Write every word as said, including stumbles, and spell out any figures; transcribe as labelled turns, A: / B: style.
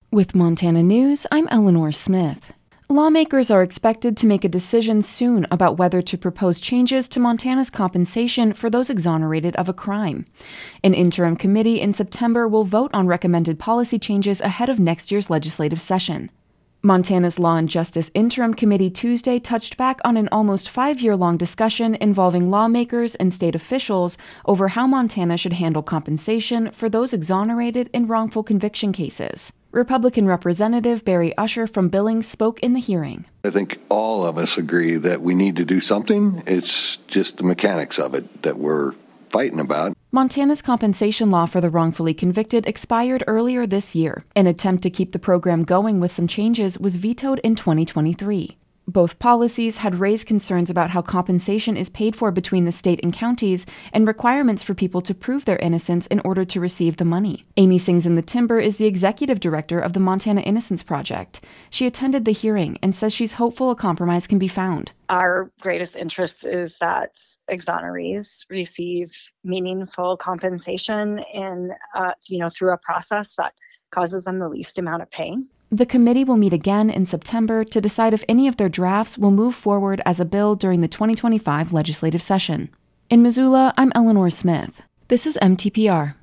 A: With Montana News, I'm Eleanor Smith. Lawmakers are expected to make a decision soon about whether to propose changes to Montana's compensation for those exonerated of a crime. An interim committee in September will vote on recommended policy changes ahead of next year's legislative session. Montana's Law and Justice Interim Committee Tuesday touched back on an almost five-year-long discussion involving lawmakers and state officials over how Montana should handle compensation for those exonerated in wrongful conviction cases. Republican Representative Barry Usher from Billings spoke in the hearing.
B: I think all of us agree that we need to do something. It's just the mechanics of it that we're fighting about.
A: Montana's compensation law for the wrongfully convicted expired earlier this year. An attempt to keep the program going with some changes was vetoed in twenty twenty-three. Both policies had raised concerns about how compensation is paid for between the state and counties and requirements for people to prove their innocence in order to receive the money. Amy Sings in the Timber is the executive director of the Montana Innocence Project. She attended the hearing and says she's hopeful a compromise can be found.
C: Our greatest interest is that exonerees receive meaningful compensation in, uh, you know, through a process that causes them the least amount of pain.
A: The committee will meet again in September to decide if any of their drafts will move forward as a bill during the twenty twenty-five legislative session. In Missoula, I'm Eleanor Smith. This is M T P R.